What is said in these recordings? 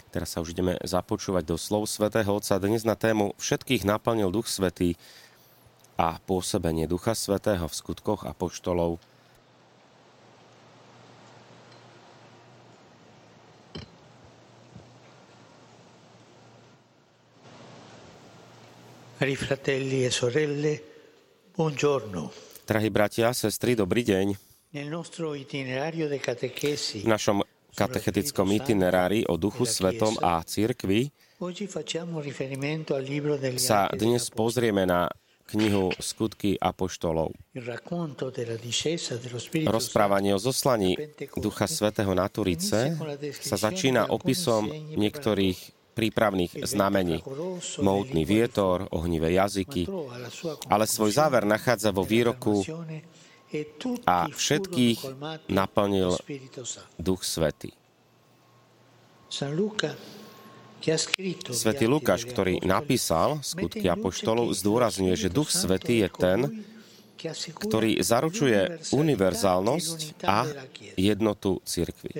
Teraz sa už ideme započúvať do slov svätého Otca. Dnes na tému Všetkých naplnil Duch Svätý a pôsobenie Ducha Svätého v skutkoch apoštolov. Cari fratelli e sorelle, buongiorno. Drahí bratia a sestry, dobrý deň. V našom katechetickom itinerári o Duchu Svetom a cirkvi sa dnes pozrieme na knihu Skutky apoštolov. Rozprávanie o zoslaní Ducha Svätého na Turice sa začína opisom niektorých prípravných znamení. Mohutný vietor, ohnivé jazyky, ale svoj záver nachádza vo výroku a všetkých naplnil Duch Svätý. Svätý Lukáš, ktorý napísal Skutky apoštolov, zdôrazňuje, že Duch Svätý je ten, ktorý zaručuje univerzálnosť a jednotu cirkvi.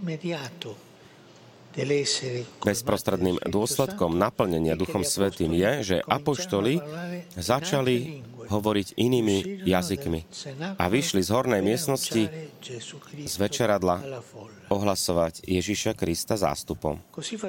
Bezprostredným dôsledkom naplnenia Duchom Svätým je, že apoštoli začali hovoriť inými jazykmi a vyšli z hornej miestnosti z večeradla ohlasovať Ježiša Krista zástupom.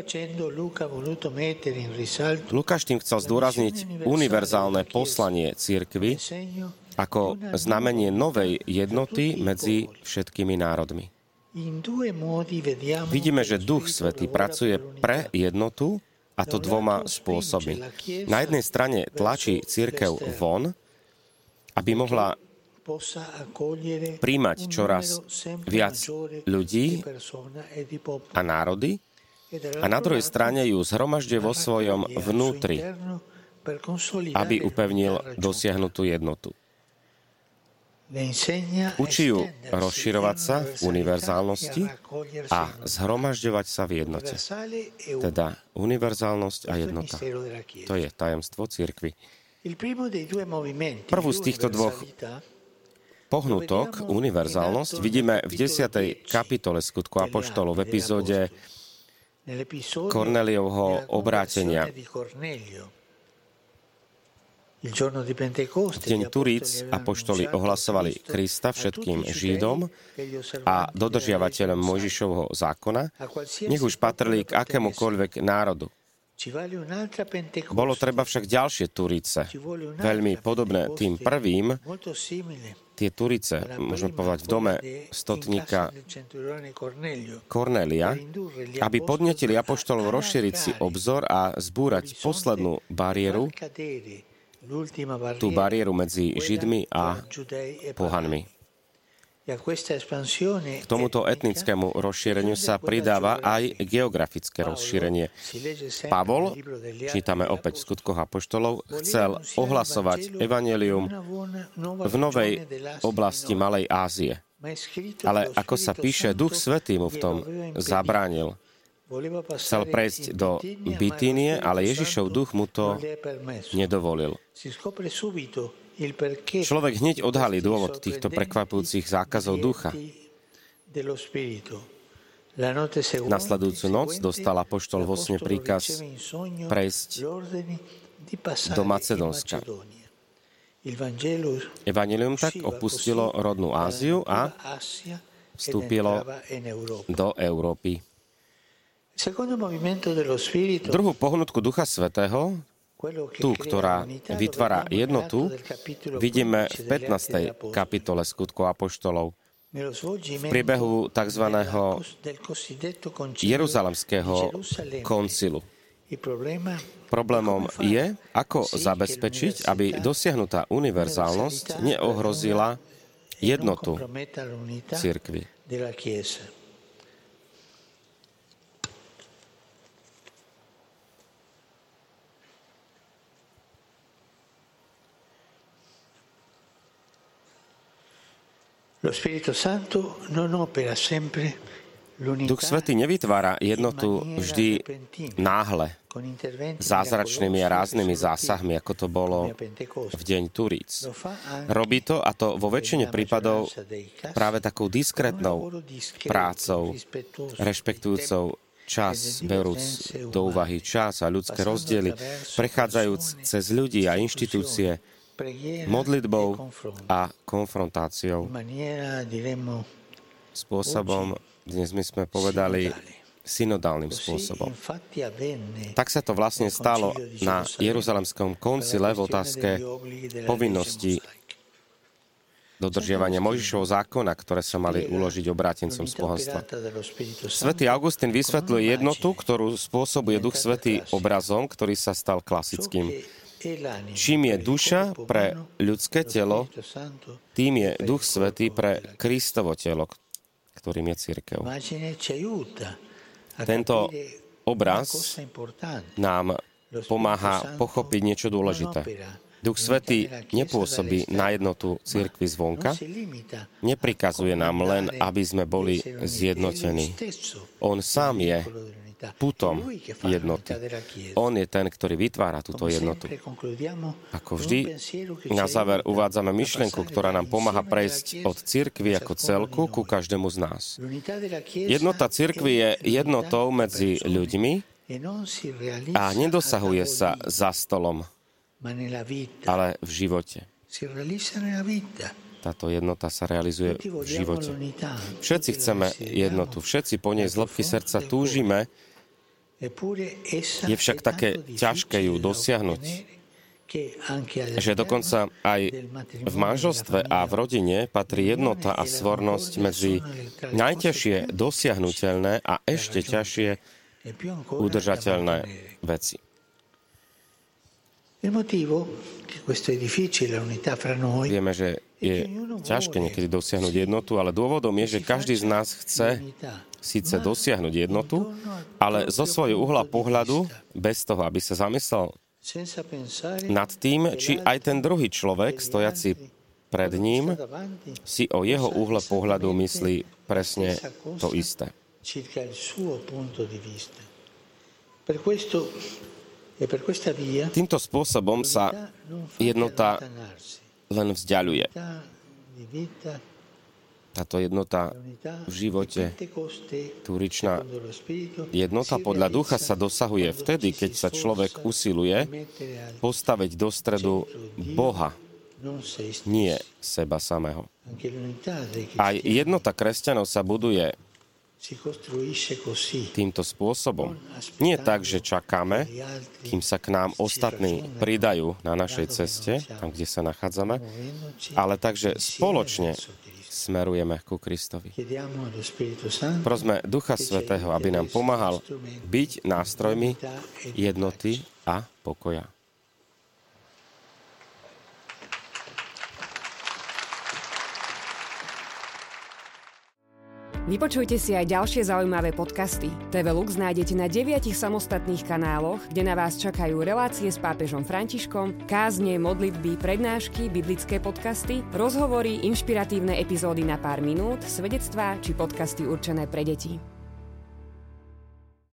Lukáš tým chcel zdôrazniť univerzálne poslanie cirkvi ako znamenie novej jednoty medzi všetkými národmi. Vidíme, že Duch Svätý pracuje pre jednotu, a to dvoma spôsobmi. Na jednej strane tlačí cirkev von, aby mohla príjmať čoraz viac ľudí a národy, a na druhej strane ju zhromažďuje vo svojom vnútri, aby upevnil dosiahnutú jednotu. Učí ju rozširovať sa v univerzálnosti a zhromažďovať sa v jednote. Teda univerzálnosť a jednota. To je tajomstvo cirkvi. Prvú z týchto dvoch pohnutok, univerzálnosť, vidíme v 10. kapitole Skutku apoštolov v epizóde Kornéliovho obrátenia. V deň Turíc apoštoli ohlasovali Krista všetkým Židom a dodržiavateľom Mojžišovho zákona, nech už patrili k akémukoľvek národu. Bolo treba však ďalšie Turíce, veľmi podobné tým prvým, tie Turíce, môžeme povedať, v dome stotníka Kornélia, aby podnetili apoštolov rozšíriť si obzor a zbúrať poslednú bariéru, tú bariéru medzi Židmi a pohanmi. K tomuto etnickému rozšíreniu sa pridáva aj geografické rozšírenie. Pavol, čítame opäť v Skutkoch apoštolov, chcel ohlasovať evanjelium v novej oblasti Malej Ázie. Ale ako sa píše, Duch Svätý mu v tom zabránil. Chcel prejsť do Bitínie, ale Ježišov duch mu to nedovolil. Človek hneď odhalí dôvod týchto prekvapujúcich zákazov ducha. Nasledujúcu noc dostal apoštol vo sne príkaz prejsť do Macedónska. Evanjelium tak opustilo rodnú Áziu a vstúpilo do Európy. Druhú pohnutku Ducha Svätého, tú, ktorá vytvára jednotu, vidíme v 15. kapitole Skutkov apoštolov. V priebehu tzv. Jeruzalemského koncilu. Problémom je, ako zabezpečiť, aby dosiahnutá univerzálnosť neohrozila jednotu cirkvi. Duch Svätý nevytvára jednotu vždy náhle, zázračnými a ráznými zásahmi, ako to bolo v deň Turíc. Robí to, a to vo väčšine prípadov, práve takou diskrétnou prácou, rešpektujúcou čas, berúc do úvahy čas a ľudské rozdiely, prechádzajúc cez ľudí a inštitúcie, modlitbou a konfrontáciou. Spôsobom, dnes my sme povedali, synodálnym spôsobom. Tak sa to vlastne stalo na Jeruzalemskom koncile v otázke povinnosti dodržiavania Mojžišovho zákona, ktoré sa mali uložiť obrátencom z pohanstva. Svätý Augustín vysvetľuje jednotu, ktorú spôsobuje Duch Svätý obrazom, ktorý sa stal klasickým. Čím je duša pre ľudské telo, tým je Duch Svätý pre Kristovo telo, ktorým je cirkev. Tento obraz nám pomáha pochopiť niečo dôležité. Duch Svätý nepôsobí na jednotu cirkvi zvonka, neprikazuje nám len, aby sme boli zjednotení. On sám je putom jednoty. On je ten, ktorý vytvára túto jednotu. Ako vždy, na záver uvádzame myšlienku, ktorá nám pomáha prejsť od cirkvi ako celku ku každému z nás. Jednota cirkvi je jednotou medzi ľuďmi a nedosahuje sa za stolom, ale v živote. Táto jednota sa realizuje v živote. Všetci chceme jednotu, všetci po nej z hĺbky srdca túžime, je však také ťažké ju dosiahnuť, že dokonca aj v manželstve a v rodine patrí jednota a svornosť medzi najťažšie dosiahnuteľné a ešte ťažšie udržateľné veci. Vieme, že je ťažké niekedy dosiahnuť jednotu, ale dôvodom je, že každý z nás chce síce dosiahnuť jednotu, ale zo svojho uhla pohľadu, bez toho, aby sa zamyslel nad tým, či aj ten druhý človek, stojaci pred ním, si o jeho uhle pohľadu myslí presne to isté. Týmto spôsobom sa jednota len vzdialuje. Táto jednota v živote, túričná jednota podľa ducha sa dosahuje vtedy, keď sa človek usiluje postaviť do stredu Boha, nie seba samého. Aj jednota kresťanov sa buduje týmto spôsobom. Nie tak, že čakáme, kým sa k nám ostatní pridajú na našej ceste, tam, kde sa nachádzame, ale tak, že spoločne smerujeme ku Kristovi. Prosme Ducha Svätého, aby nám pomáhal byť nástrojmi jednoty a pokoja. Vypočujte si aj ďalšie zaujímavé podcasty. TV Lux nájdete na 9 samostatných kanáloch, kde na vás čakajú relácie s pápežom Františkom, kázne, modlitby, prednášky, biblické podcasty, rozhovory, inšpiratívne epizódy na pár minút, svedectvá či podcasty určené pre deti.